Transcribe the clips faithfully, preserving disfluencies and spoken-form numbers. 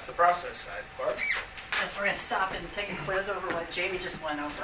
the process side. Barb? Yes, we're going to stop and take a quiz over what Jamie just went over.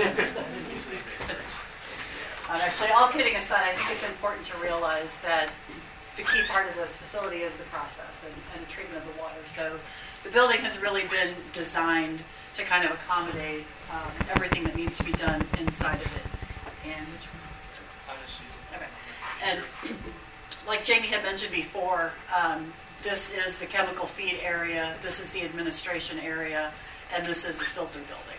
Um, actually, all kidding aside, I think it's important to realize that the key part of this facility is the process and, and the treatment of the water. So the building has really been designed to kind of accommodate um, everything that needs to be done inside of it. And which one was it? Okay. And like Jamie had mentioned before, um, this is the chemical feed area, this is the administration area, and this is the filter building.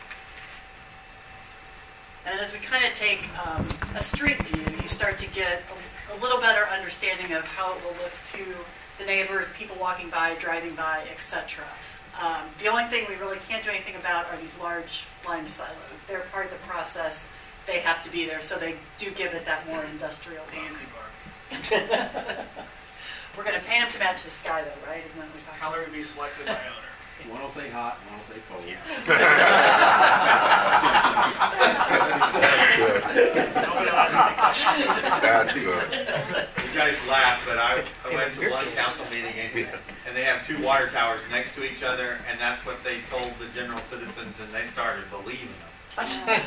And as we kind of take um, a street view, you start to get a, a little better understanding of how it will look to the neighbors, people walking by, driving by, et cetera. Um, the only thing we really can't do anything about are these large lime silos. They're part of the process. They have to be there, so they do give it that more industrial look. We're going to paint them to match the sky, though, right? Isn't that what we're talking about? Color would be selected by owner. One will say hot, one will say cold. Yeah. That's good. You guys laugh, but I, I went to one council meeting and, and they have two water towers next to each other, and that's what they told the general citizens, and they started believing them.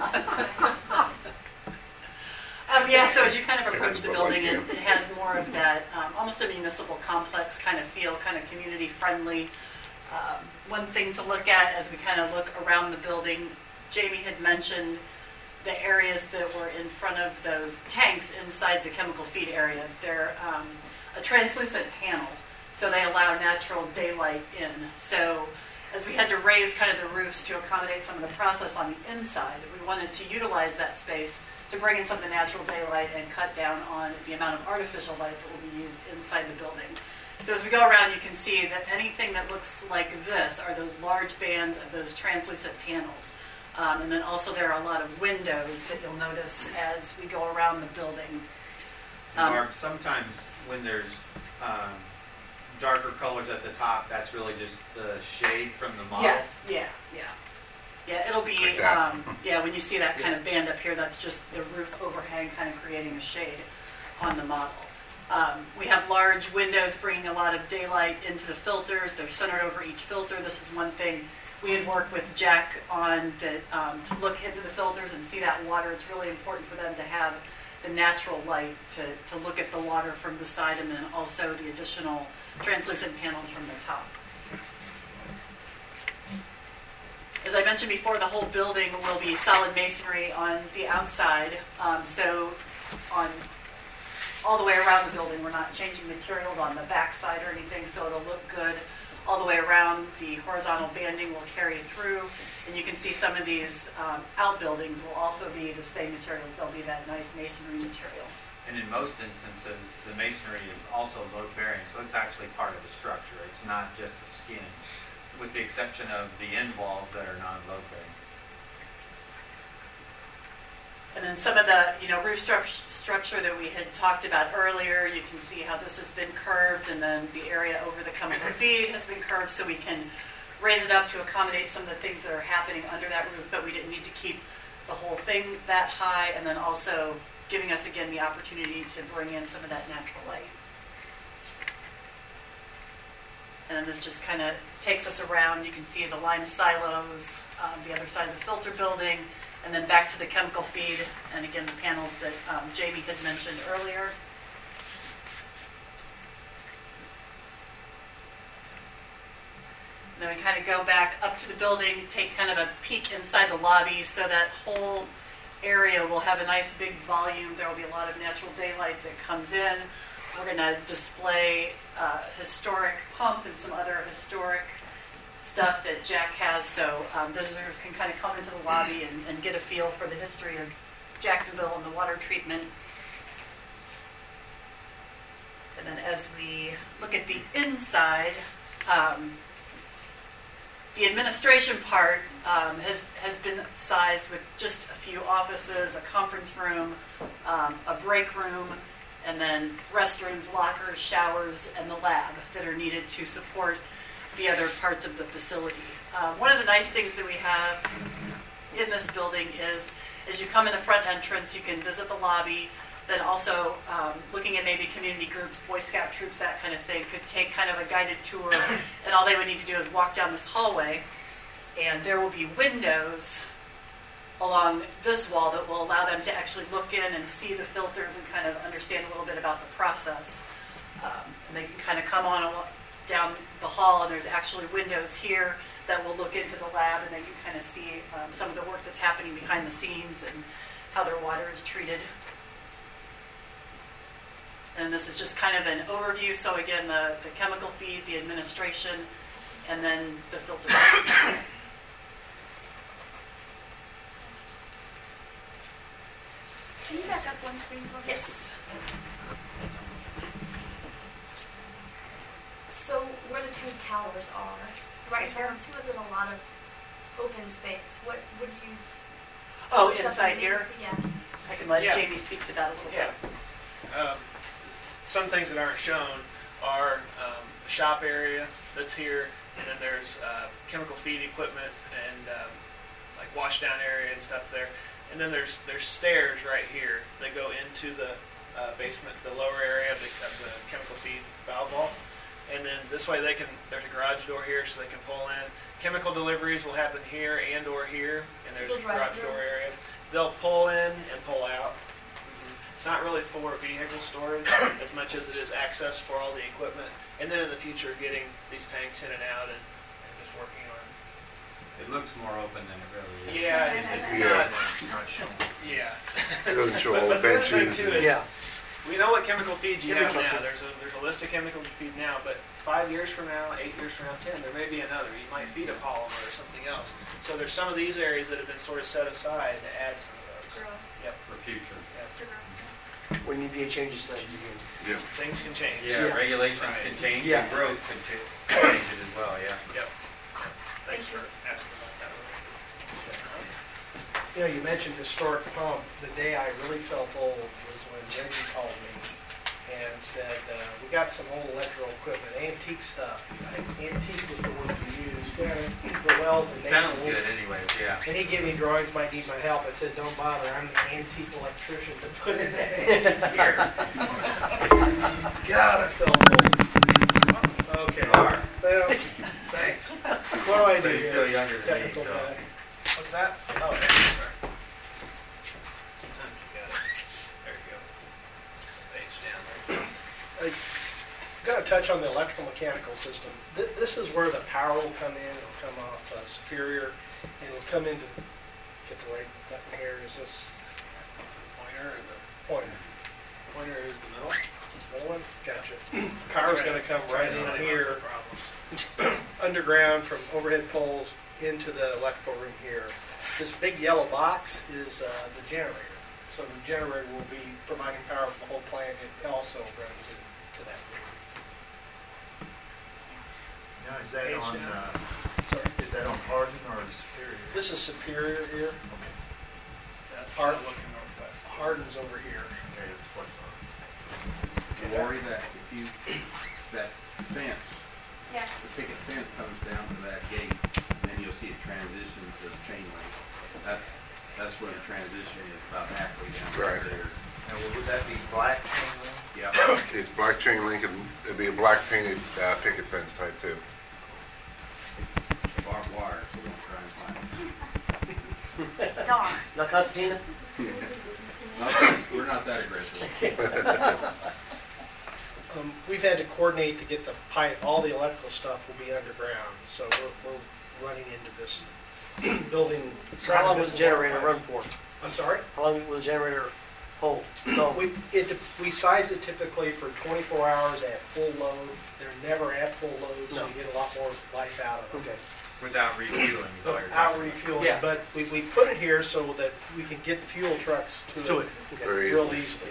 Um, yeah, so as you kind of approach the building, it, it has more of that um, almost a municipal complex kind of feel, kind of community friendly. Um, one thing to look at as we kind of look around the building, Jamie had mentioned the areas that were in front of those tanks inside the chemical feed area. They're um, a translucent panel, so they allow natural daylight in. So as we had to raise kind of the roofs to accommodate some of the process on the inside, we wanted to utilize that space to bring in some of the natural daylight and cut down on the amount of artificial light that will be used inside the building. So as we go around, you can see that anything that looks like this are those large bands of those translucent panels. Um, and then also there are a lot of windows that you'll notice as we go around the building. Um, Barb, sometimes when there's um, darker colors at the top, that's really just the shade from the model. Yes, yeah, yeah. Yeah, it'll be, Like that. um, yeah, when you see that kind of band up here, that's just the roof overhang kind of creating a shade on the model. Um, we have large windows bringing a lot of daylight into the filters. They're centered over each filter. This is one thing we had worked with Jack on, that um, to look into the filters and see that water. It's really important for them to have the natural light to, to look at the water from the side, and then also the additional translucent panels from the top. As I mentioned before, the whole building will be solid masonry on the outside. Um, so on all the way around the building, we're not changing materials on the back side or anything, so it'll look good all the way around. The horizontal banding will carry through, and you can see some of these um, outbuildings will also be the same materials. They'll be that nice masonry material. And in most instances, the masonry is also load-bearing, so it's actually part of the structure. It's not just a skin, with the exception of the end walls that are non-load-bearing. And then some of the, you know, roof stru- structure that we had talked about earlier, you can see how this has been curved, and then the area over the chemical feed has been curved, so we can raise it up to accommodate some of the things that are happening under that roof, but we didn't need to keep the whole thing that high, and then also giving us, again, the opportunity to bring in some of that natural light. And then this just kind of takes us around. You can see the lime silos, um, the other side of the filter building, and then back to the chemical feed, and again, the panels that um, Jamie had mentioned earlier. And then we kind of go back up to the building, take kind of a peek inside the lobby, so that whole area will have a nice big volume. There will be a lot of natural daylight that comes in. We're going to display uh, historic pump and some other historic stuff that Jack has, so um, visitors can kind of come into the lobby and, and get a feel for the history of Jacksonville and the water treatment. And then as we look at the inside, um, the administration part um, has, has been sized with just a few offices, a conference room, um, a break room, and then restrooms, lockers, showers, and the lab that are needed to support the other parts of the facility. Uh, one of the nice things that we have in this building is, as you come in the front entrance, you can visit the lobby. Then also um, looking at maybe community groups, Boy Scout troops, that kind of thing, could take kind of a guided tour, and all they would need to do is walk down this hallway, and there will be windows along this wall that will allow them to actually look in and see the filters and kind of understand a little bit about the process. Um, and they can kind of come on a, down the hall, and there's actually windows here that will look into the lab, and they can kind of see um, some of the work that's happening behind the scenes and how their water is treated. And this is just kind of an overview. So again, the, the chemical feed, the administration, and then the filter. Can you back up one screen for me? Yes. So where the two towers are, right there, it seems like there's a lot of open space. What would you use? Oh, stuff inside underneath? here? Yeah. I can let Yeah. Jamie speak to that a little Yeah. bit. Um, some things that aren't shown are um, the shop area that's here, and then there's uh, chemical feed equipment and um, like wash down area and stuff there. And then there's there's stairs right here that go into the uh, basement, the lower area of the, of the chemical feed valve vault. And then this way they can, there's a garage door here so they can pull in. Chemical deliveries will happen here and or here, and So there's they'll a drive garage through? door area. They'll pull in and pull out. It's not really for vehicle storage as much as it is access for all the equipment. And then in the future, getting these tanks in and out and, and just working on. It looks more open than it really is. Yeah, it's, it's Yeah. not. Not shown. Yeah. It doesn't show But- all the but the other thing benches. too is, Yeah. we know what chemical feed you Give me have a now. cluster. There's a there's a list of chemical feed now, but five years from now, eight years from now, ten, there may be another. You might feed a polymer or something else. So there's some of these areas that have been sort of set aside to add some of those. Grow. Yep. For future. Yep. To grow. When E P A changes things again. Yeah. Things can change. Yeah, Yeah. regulations Right. can change Yeah. and growth can cha- change it as well, yeah. Yep. Thanks Thank for you. asking about that. You know, you mentioned historic pump. The day I really felt old was when Reggie called me and said, uh, we got some old electrical equipment, antique stuff. I think antique was the word you used. The wells and It sounds Naples. good anyways, yeah. And he gave me drawings, might need my help. I said, don't bother, I'm the antique electrician to put in that. Here. God, I felt old. Okay. You are. Well, thanks. What do I do But he's still here? younger than me, Technical so. guy. What's that? Oh, there you are. Sometimes you got it. There you go. Page down there. I'm going to touch on the electrical mechanical system. Th- This is where the power will come in. It'll come off uh, Superior, and it'll come into, get the right button here. Is this Pointer and the pointer? pointer is the middle. Middle one? Gotcha. Power's going to come right Setting up in the here, problem. underground from overhead poles into the electrical room here. This big yellow box is uh, the generator. So the generator will be providing power for the whole plant. It also runs into that room. Now, is that Page on, down. uh, Sorry. is that on Hardin or Superior? This is Superior here. That's Hard- kind of looking northwest. Hardin's over here. Okay, that's what's on. Worry that if you, that fence, Yeah. the picket fence comes down to that gate, and then you'll see it transition to chain link. That's, that's where the transition is, about halfway down Right. there. Now, would that be black chain link? Yeah. It's black chain link and it'll be a black painted uh, picket fence type too. Barbed wire, so don't try and find it. Darn. Not Constantina? Not- We're not that aggressive. Um, we've had to coordinate to get the pipe, all the electrical stuff will be underground, so we're, we're running into this building. So how long was the generator run for? I'm sorry? How long will the generator hold? So, We, it, we size it typically for twenty-four hours at full load. They're never at full load, so No. you get a lot more life out of them. okay. Without refueling is all you're Without talking about. refueling, Yeah. but we, we put it here so that we can get the fuel trucks to To it it, okay. Very real easily. easily.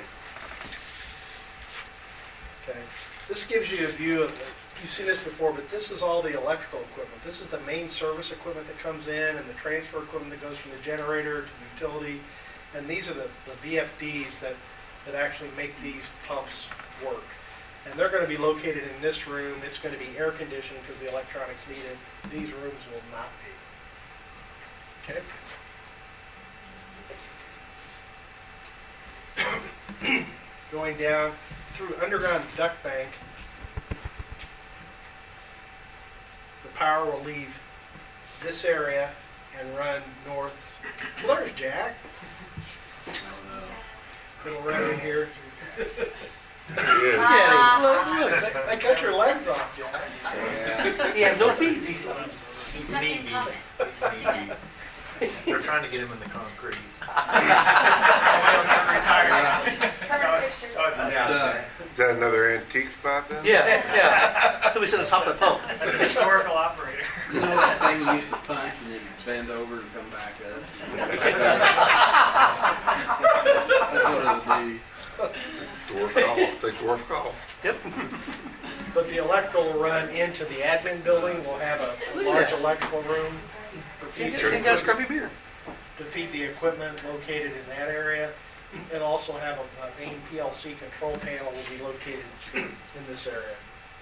Okay, this gives you a view of, you've seen this before, but this is all the electrical equipment. This is the main service equipment that comes in and the transfer equipment that goes from the generator to the utility. And these are the, the V F Ds that, that actually make these pumps work. And they're going to be located in this room. It's going to be air conditioned because the electronics need it. These rooms will not be. Okay? going down through underground duct bank. The power will leave this area and run north. Well, there's Jack. I don't know. It'll run in here. There he is. Yeah. I cut your legs off, Jack. Yeah. He has no feet, he said. He's stuck in comment. Cement. We're trying to get him in the concrete. Yeah. Is that another antique spot then? Yeah, yeah. He'll be sitting on top of the pump. That's a historical operator. You know that thing you used to punch and then you bend over and come back up? That's what it'll be. Dwarf golf, take dwarf golf. Yep. But the electrical will run into the admin building. We'll have a Look at large that. electrical room to Seems feed, seems got a scruffy beard. to feed the equipment located in that area. And also have a, a main P L C control panel will be located in this area.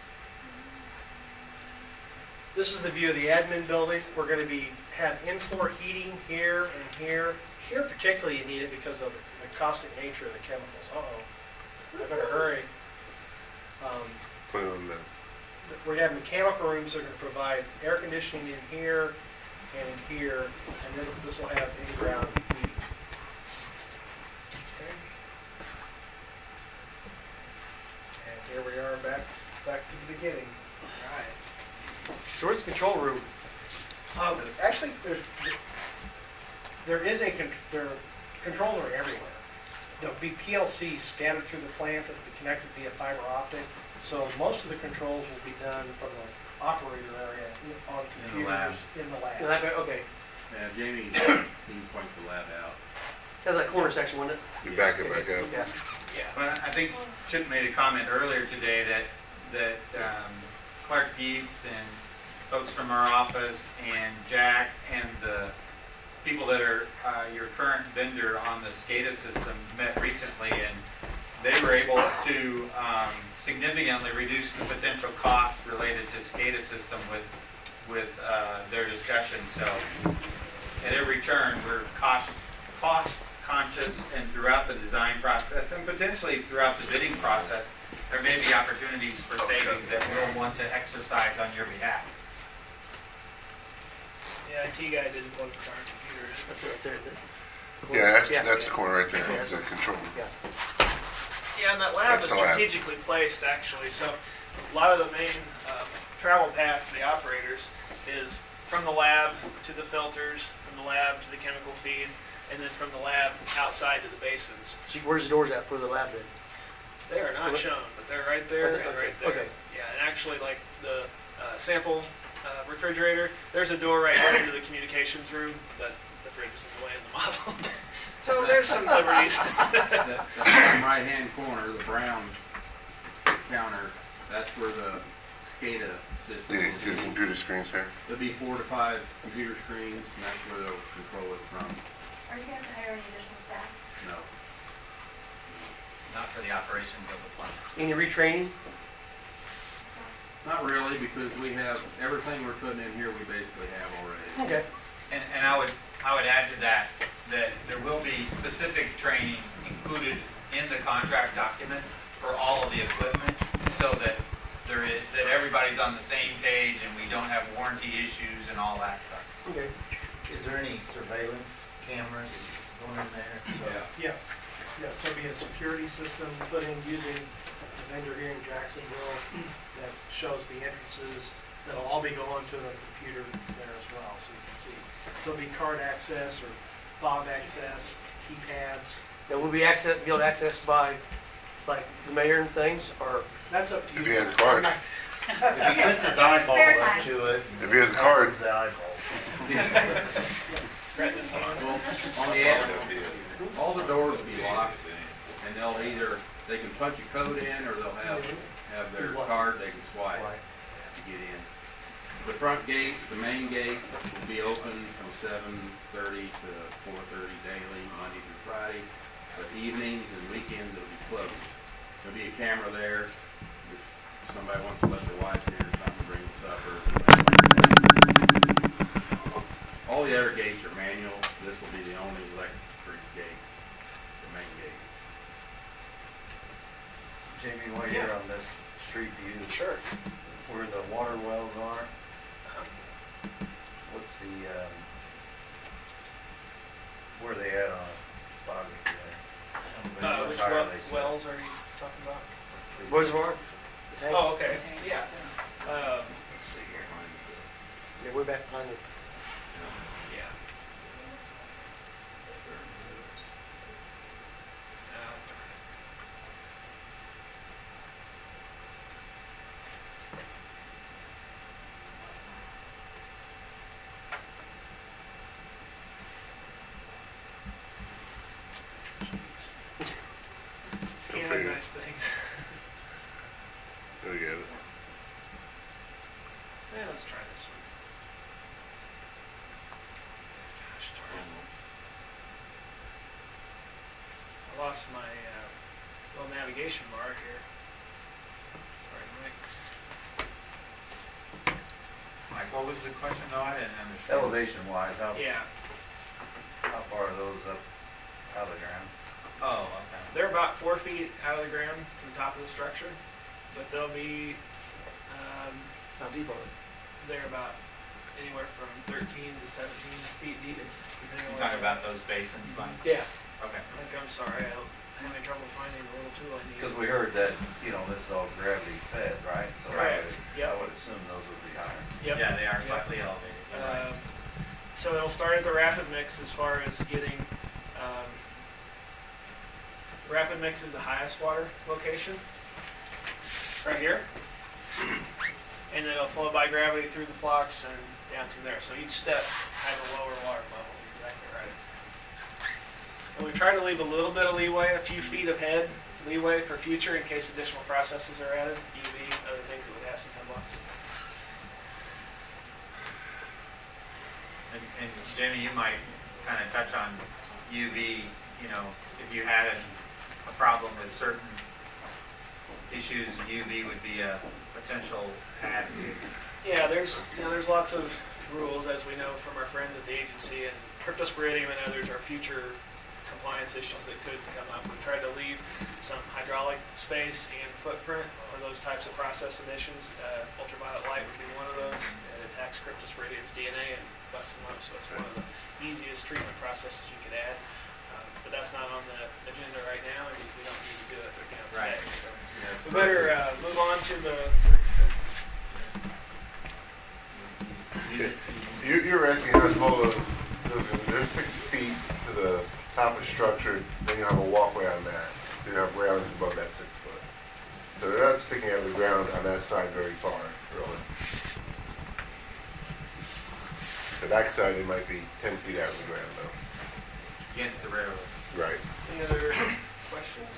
This is the view of the admin building. We're going to be have in-floor heating here and here. Here particularly you need it because of the caustic nature of the chemicals. Uh-oh. I better hurry. Um, Put it on that. we have mechanical rooms that are going to provide air conditioning in here and in here, and then this will have in-ground heat. Okay. And here we are back back to the beginning. All right. So where's the control room? Um, actually, there's there is a con- there controls are everywhere. There'll be P L Cs scattered through the plant that will be connected via fiber optic. So most of the controls will be done from the operator area in- on In the lab. computers in the lab. Yeah, that- Okay. Yeah, Jamie, he can point the lab out. That's that corner section, wasn't You back it back up. it? Yeah. Yeah, but I think Chip made a comment earlier today that, that um, Clark Dietz and folks from our office and Jack and the people that are uh, your current vendor on the SCADA system met recently, and they were able to um, significantly reduce the potential costs related to SCADA system with, with uh, their discussion. So at every turn, we're cost, cost conscious, and throughout the design process and potentially throughout the bidding process, there may be opportunities for savings that we'll want to exercise on your behalf. The I T guy didn't plug the darn computer in. That's it right there. isn't it? Yeah, that's, Yeah. that's the corner right there. It's the control. Yeah. Yeah, and that lab That's is the lab. strategically placed, actually. So a lot of the main um, travel path for the operators is from the lab to the filters, from the lab to the chemical feed, and then from the lab outside to the basins. So where's the doors at for the lab then? They are not Okay. shown, but they're right there Okay, and okay, right there. okay. Yeah, and actually, like the uh, sample uh, refrigerator, there's a door right there into the communications room, but the fridge is in the way of the model. So there's some liberties. That, that bottom right-hand corner, the brown counter, that's where the SCADA system Yeah, you will see the be. computer screens there? There'll be four to five computer screens, and that's where they'll control it from. Are you going to hire any additional staff? No. Not for the operations of the plant. Any retraining? Not really, because we have, everything we're putting in here, we basically have already. Okay. And, and I would, I would add to that, that there will be specific training included in the contract document for all of the equipment, so that there is, that everybody's on the same page and we don't have warranty issues and all that stuff. Okay. Is there any surveillance cameras going in there? Yeah. Yes, yes, there'll be a security system put in using the vendor here in Jacksonville that shows the entrances. That'll all be going to the computer there as well, so you can see. There'll be card access or fob access, keypads. Now, will we access, be able to access by, like, the mayor and things, or? That's up to you. If he has a card. If he puts his eyeball Spare up time. to it. If he has a card. The eyeball. Right this one. Well, on the end, all the doors will be locked, and they'll either, they can punch a code in, or they'll have, have their card they can swipe to get in. The front gate, the main gate, will be open from seven thirty to four thirty daily, Monday through Friday. But evenings and weekends, it'll be closed. There'll be a camera there. If somebody wants to let their wife in or something, bring them supper. All the other gates are manual. This will be the only electric gate, the main gate. street view, Sure. where the water wells are, Um, what's the, um, where are they at on Bobby there? Uh, which Tire, well, they said. wells are you talking about? Reservoir? The tank? Oh, okay, yeah. Um, let's see here. Yeah, way back behind the, Yeah. Uh, Jeez. Can't have figure. nice things. Go get it. Yeah, let's try this one. Gosh darn it. I lost my uh, little navigation bar here. Sorry, Mike. Like, what was the question though? I didn't understand. Elevation wise, how, Yeah, how far are those up out of the ground? Oh, okay. they're about four feet out of the ground from the top of the structure, but they'll be, um, how deep are they? they're about anywhere from thirteen to seventeen feet deep. depending You on talking where- about those basins, Mike? Yeah. Okay. Like, I'm sorry, I- I'm having trouble finding the little tool I need. Because we heard that, you know, this is all gravity fed, right? So I Right. would, Yep. I would assume those would be higher. Yep. Yeah, they are Yep. slightly elevated. You're right. Um, so it'll start at the rapid mix as far as getting, um, rapid mix is the highest water location, right here. And then it'll flow by gravity through the flocks and down through there. So each step has a lower water level, exactly right. And we try to leave a little bit of leeway, a few feet of head leeway for future in case additional processes are added, U V, other things that would have some hemlocks. And, and Jamie, you might kind of touch on U V, you know, if you had a, a problem with certain issues, U V would be a potential add. Yeah, there's you know there's lots of rules as we know from our friends at the agency, and cryptosporidium and others are future compliance issues that could come up. We tried to leave some hydraulic space and footprint for those types of process additions. Uh, ultraviolet light would be one of those. It attacks cryptosporidium's D N A and busts them up, so it's one of the easiest treatment processes you could add. Um, but that's not on the agenda right now, and we don't need to do it you know, Right. today. So we better uh, move on to the. You, you're asking us, hold on, there's six feet to the top of the structure, then you have a walkway on that. Then you have railings above that six foot. So they're not sticking out of the ground on that side very far, really. The back side, they might be ten feet out of the ground, though. Against the railroad. Right. Any other questions?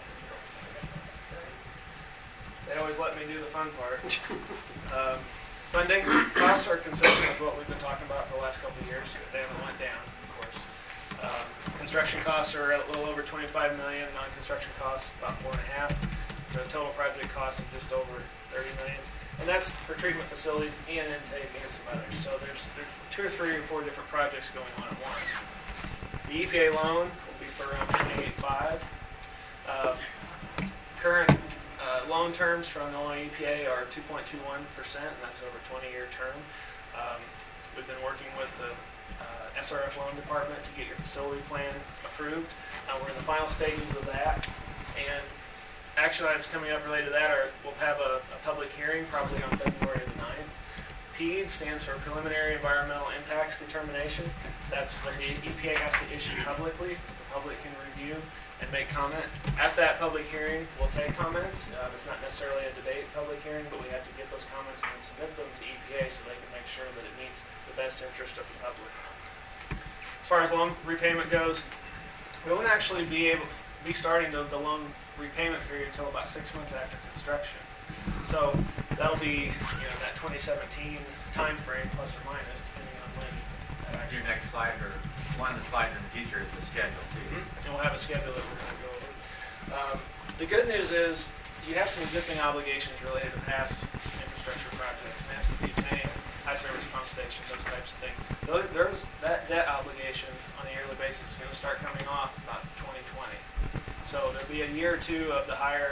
They always let me do the fun part. Um, funding costs are consistent with what we've been talking about for the last couple of years. They haven't went down, of course. Um, construction costs are a little over twenty-five million. Non-construction costs about four and a half. The total project cost is just over thirty million. And that's for treatment facilities and intake and some others. So there's, there's two or three or four different projects going on at once. The E P A loan will be for around twenty-eight point five. Uh, current uh, loan terms from Illinois E P A are two point two one percent, and that's over a twenty-year term. Um, we've been working with the uh, S R F loan department to get your facility plan approved. Uh, we're in the final stages of that, and action items coming up related to that are we'll have a, a public hearing probably on February the ninth. P E D stands for Preliminary Environmental Impacts Determination. That's when the E P A has to issue publicly. The public can review and make comment. At that public hearing, we'll take comments. Uh, it's not necessarily a debate public hearing, but we have to get those comments and submit them to E P A so they can make sure that it meets the best interest of the public. As far as loan repayment goes, we won't actually be able be starting the, the loan repayment period until about six months after construction. So that'll be you know that twenty seventeen time frame plus or minus depending on when. that Your actually- next slide, or one of the slides in the future, is the schedule too. And we'll have a schedule that we're going to go over. Um, the good news is you have some existing obligations related to past infrastructure projects, massive butane, high service pump stations, those types of things. Those, there's that debt obligation on a yearly basis is going to start coming off about twenty twenty. So there'll be a year or two of the higher uh,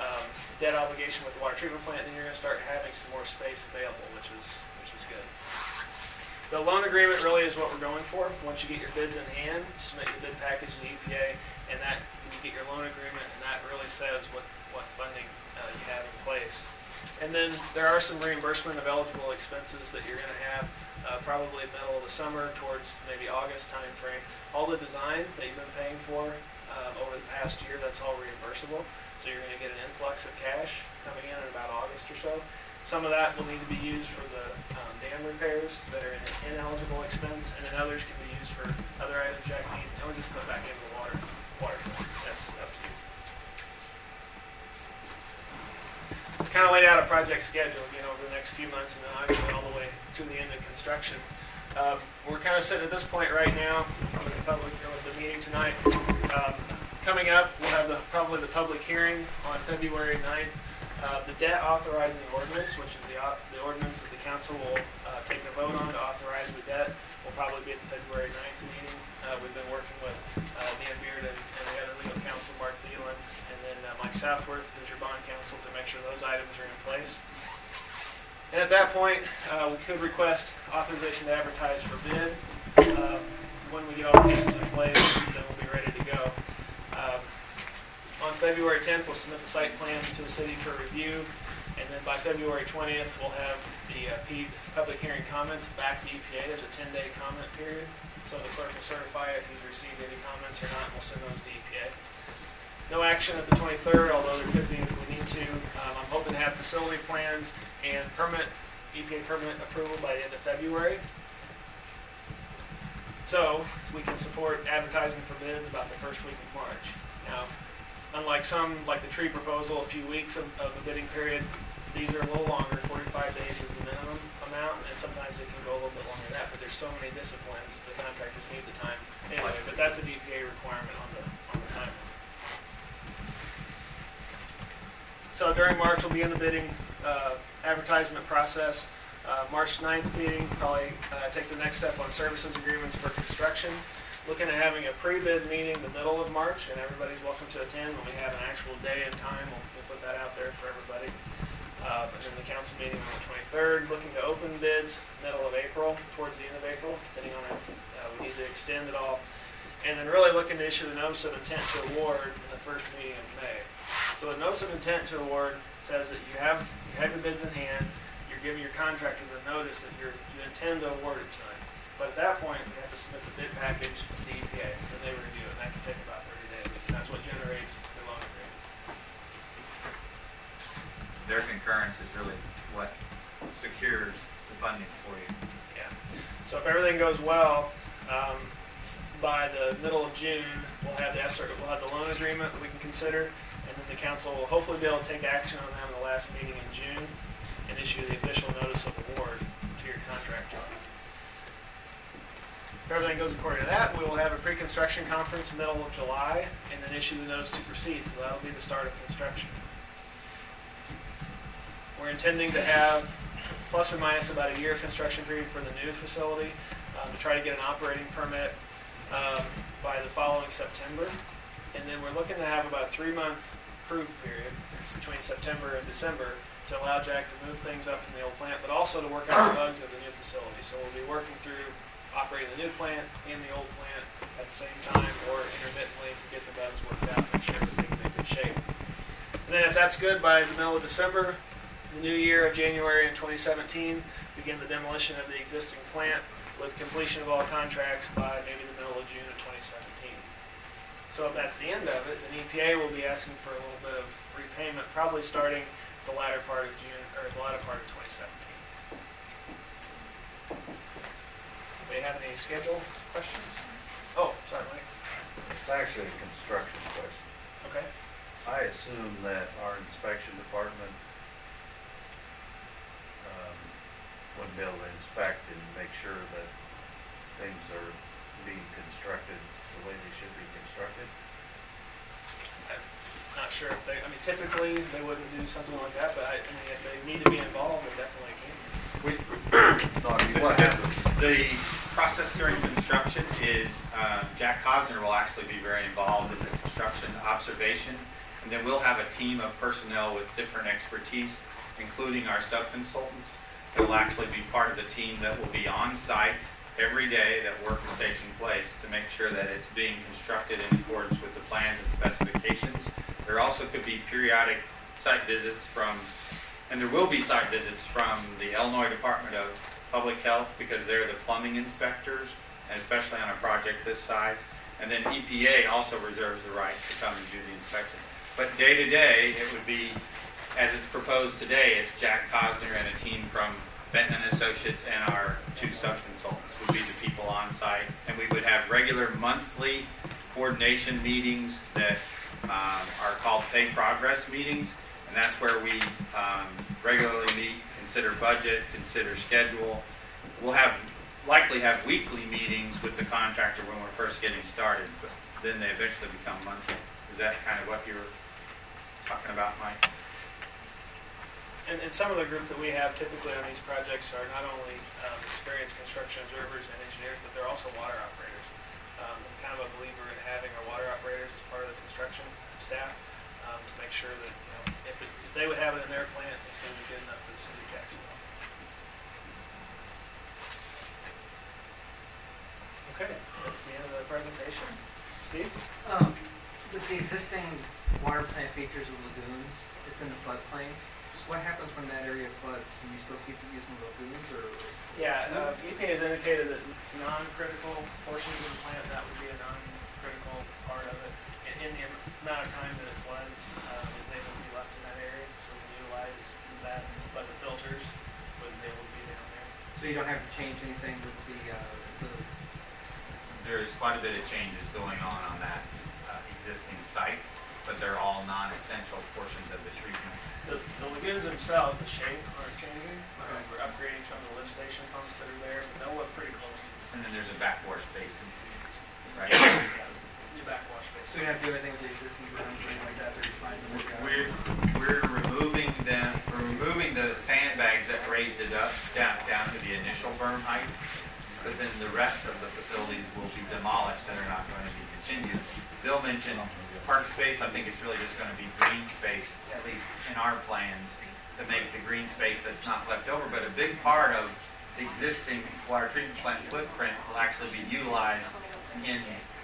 um, debt obligation with the water treatment plant, and you're going to start having some more space available, which is which is good. The loan agreement really is what we're going for. Once you get your bids in hand, you submit your bid package to the E P A, and that you get your loan agreement, and that really says what what funding uh, you have in place. And then there are some reimbursement of eligible expenses that you're going to have uh, probably middle of the summer towards maybe August time frame. All the design that you've been paying for um, over the past year, that's all reimbursable. So you're going to get an influx of cash coming in in about August or so. Some of that will need to be used for the um, dam repairs that are an ineligible expense, and then others can be used for other items Jack needs, and we'll just put back into the water, water fund. That's up to you. Kind of laid out a project schedule, you know, over the next few months, and then obviously all the way to the end of construction. Um, we're kind of sitting at this point right now with the public, or with the meeting tonight. Um, coming up, we'll have the, probably the public hearing on February ninth. Uh, the debt authorizing ordinance, which is the, uh, the ordinance that the council will uh, take a vote on to authorize the debt, will probably be at the February ninth meeting. Uh, we've been working with uh, Dan Beard and, and the other legal counsel, Mark Thielen, and then uh, Mike Southworth, who's your bond counsel, to make sure those items are in place. And at that point, uh, we could request authorization to advertise for bid. Um, when we get all the pieces in place, then we'll be ready to go. Um, On February tenth, we'll submit the site plans to the city for review, and then by February twentieth, we'll have the uh, P public hearing comments back to E P A. There's a ten-day comment period, so the clerk will certify if he's received any comments or not, and we'll send those to E P A. No action at the twenty-third, although there could be if we need to. Um, I'm hoping to have facility plan and permit, E P A permit approval by the end of February. So we can support advertising for bids about the first week of March. Now, unlike some, like the tree proposal, a few weeks of, of the bidding period, these are a little longer. forty-five days is the minimum amount, and sometimes it can go a little bit longer than that, but there's so many disciplines, the contractors need the time anyway, but that's an E P A requirement on the, on the time. So during March, we'll be in the bidding uh, advertisement process. Uh, March ninth meeting, probably uh, take the next step on services agreements for construction. Looking at having a pre-bid meeting the middle of March, and everybody's welcome to attend. When we have an actual day and time, we'll, we'll put that out there for everybody. Uh, and then the council meeting on the twenty-third, looking to open bids middle of April, towards the end of April, depending on if uh, we need to extend it all. And then really looking to issue the notice of intent to award in the first meeting of May. So the notice of intent to award says that you have you have your bids in hand, you're giving your contractor the notice that you're, you intend to award it to him. But at that point, we have to submit the bid package to the E P A, and they review it, and that can take about thirty days. And that's what generates the loan agreement. Their concurrence is really what secures the funding for you. Yeah. So if everything goes well, um, by the middle of June, we'll have the ESSER, we'll have the loan agreement that we can consider, and then the council will hopefully be able to take action on that in the last meeting in June and issue the official notice of award to your contractor. If everything goes according to that, we will have a pre-construction conference middle of July and then issue the notice to proceed. So that'll be the start of construction. We're intending to have plus or minus about a year construction period for the new facility um, to try to get an operating permit um, by the following September. And then we're looking to have about a three-month proof period between September and December to allow Jack to move things up from the old plant, but also to work out the bugs of the new facility. So we'll be working through operating the new plant and the old plant at the same time or intermittently to get the bugs worked out, make sure everything's in good shape. And then if that's good, by the middle of December, the new year of January in twenty seventeen, begin the demolition of the existing plant with completion of all contracts by maybe the middle of June of twenty seventeen. So if that's the end of it, then E P A will be asking for a little bit of repayment, probably starting the latter part of June, or the latter part of twenty seventeen. Do you have any schedule questions? Oh, sorry, Mike. It's actually a construction question. Okay. I assume that our inspection department um, would be able to inspect and make sure that things are being constructed the way they should be constructed. I'm not sure if they, I mean, typically they wouldn't do something like that, but I, I mean, if they need to be involved, they definitely can. We, No, I mean, what happens? the process during construction is uh, Jack Cosner will actually be very involved in the construction observation And then we'll have a team of personnel with different expertise, including our sub-consultants. They'll actually be part of the team that will be on site every day that work is taking place to make sure that it's being constructed in accordance with the plans and specifications. There also could be periodic site visits from, and there will be site visits from the Illinois Department of Public Health because they're the plumbing inspectors, and especially on a project this size. And then E P A also reserves the right to come and do the inspection. But day to day, it would be, as it's proposed today, it's Jack Cosner and a team from Benton and Associates and our two sub-consultants would be the people on site. And we would have regular monthly coordination meetings that um, are called pay progress meetings. And that's where we um, regularly meet, consider budget, consider schedule. We'll have likely have weekly meetings with the contractor when we're first getting started, but then they eventually become monthly. Is that kind of what you're talking about, Mike? And, and some of the group that we have typically on these projects are not only um, experienced construction observers and engineers, but they're also water operators. Um, I'm kind of a believer in having our water operators as part of the construction staff um, to make sure that, you know, if, it, if they would have it in their plant, it's going to be good enough for the city of Jacksonville. Okay, that's the end of the presentation. Steve? Um, with the existing water plant features of lagoons, it's in the floodplain. So what happens when that area floods? Can you still keep using lagoons, or? Yeah, uh, E P A has indicated that non-critical portions of the plant, that would be a non-critical part of it. In, in the amount of time that it floods, um, is able to be left in that area, so we can utilize that, but the filters wouldn't be able to be down there. So you don't have to change anything with the, uh, the There's quite a bit of changes going on on that uh, existing site, but they're all non-essential portions of the treatment. The, the lagoons themselves, the shape aren't changing. Uh, we're upgrading some of the lift station pumps that are there, but they'll look pretty close to the And then there's a backwash basin, right? Your backwash basin. So you don't have to do anything with the existing grounds or anything like that. They're just fine to work out. We're, we're removing them, we're removing the sandbags that raised it up down, down to the initial berm height. But then the rest of the facilities will be demolished and are not going to be continued. Bill mentioned park space. I think it's really just going to be green space, at least in our plans, to make the green space that's not left over. But a big part of the existing water treatment plant footprint will actually be utilized in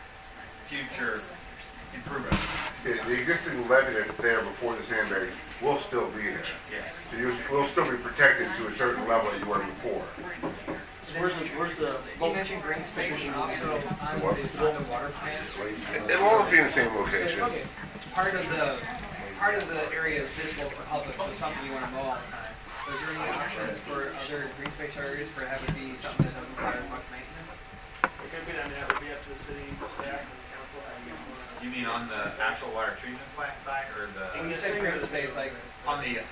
future improvements. The the existing levee that's there before the sandbags will still be there. Yes. So you will still be protected to a certain level that you were before. So where's the, where's the, You mentioned green space and also on What? the, on the water plants. It it will always be in the same location. Okay. Part of the, part of the area is visible for public, so something you want to mow all the time. So is there any options for other green space areas for having it be something that doesn't require much maintenance? It could be done, that would be up to the city staff and council. how you want to- You mean on the actual water treatment plant site or When the, you say green space, like on the,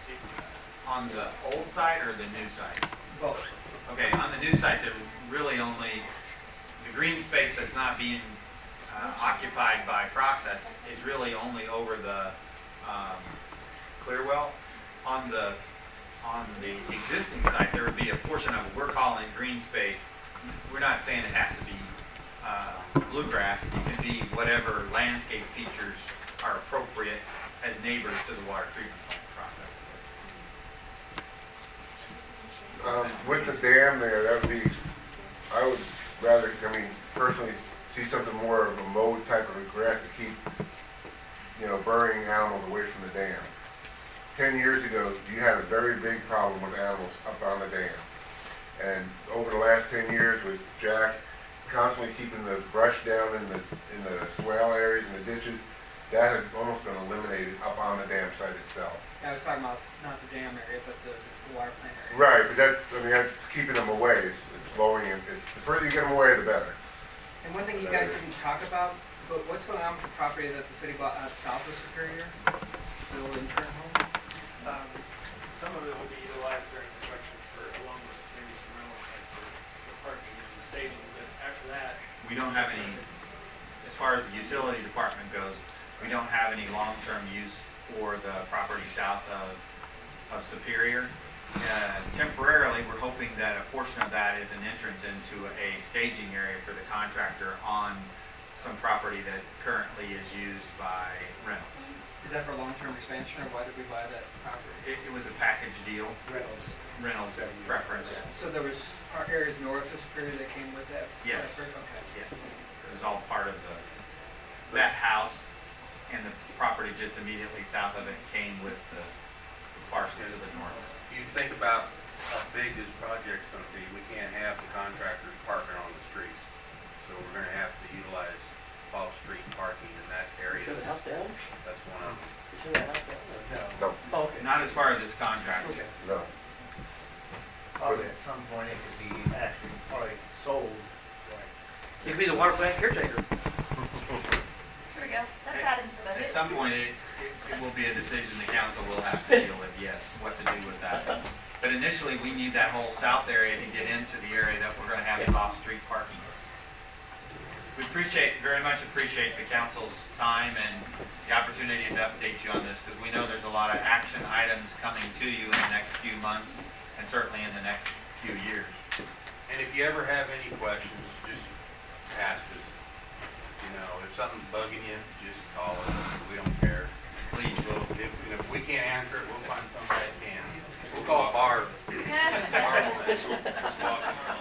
on the old site or the new site? both. Okay, on the new site, there's really only, the green space that's not being uh, occupied by process is really only over the um, clear well. On the, on the existing site, there would be a portion of it we're calling green space. We're not saying it has to be uh, bluegrass. It can be whatever landscape features are appropriate as neighbors to the water treatment plant process. Um, with the dam there, that would be, I would rather, I mean, personally, see something more of a mowed type of a grass to keep, you know, burying animals away from the dam. Ten years ago, you had a very big problem with animals up on the dam. And over the last ten years with Jack constantly keeping the brush down in the, in the swale areas and the ditches, that has almost been eliminated up on the dam site itself. I was talking about not the dam area, but the, the water plant area. Right, but that, I mean, that's keeping them away. It's, it's slowing it. It- The further you get them away, the better. And one thing you guys didn't talk about, but what's going on with the property that the city bought out south of Superior? The old intern home? Um, some of it will be utilized during construction for, along with maybe some rental sites for, for parking and staging, but after that, We don't have any, as far as the utility department goes, we don't have any long-term use for the property south of, of Superior. Uh, temporarily, we're hoping that a portion of that is an entrance into a staging area for the contractor on some property that currently is used by rentals. Is that for long-term expansion, or why did we buy that property? It, it was a package deal, Rentals. rentals preference. So there was, our areas north of Superior that came with that? Yes. preference? Okay. Yes, it was all part of the, that house, and the property just immediately south of it came with the parcel to the north. You think about how big this project's gonna be, we can't have the contractors parking on the street. So we're gonna have to utilize off-street parking in that area. Should have helped them. That's one of them. Should have helped them. No, Oh, okay. Not as part of this contract. Okay. no. Probably at some point it could be actually probably sold. You could be the water plant caretaker. Here we go. That's added to the At budget. some point, it, it, it will be a decision the council will have to deal with, yes, what to do with that. But initially, we need that whole south area to get into the area that we're gonna have off-street parking. We appreciate, very much appreciate the council's time and the opportunity to update you on this, because we know there's a lot of action items coming to you in the next few months, and certainly in the next few years. And if you ever have any questions, just ask us. You know, if something's bugging you, just call us. We don't care. Please. We'll, if, and if we can't answer it, we'll find somebody that can. We'll call Barb. Yeah. Barb will answer.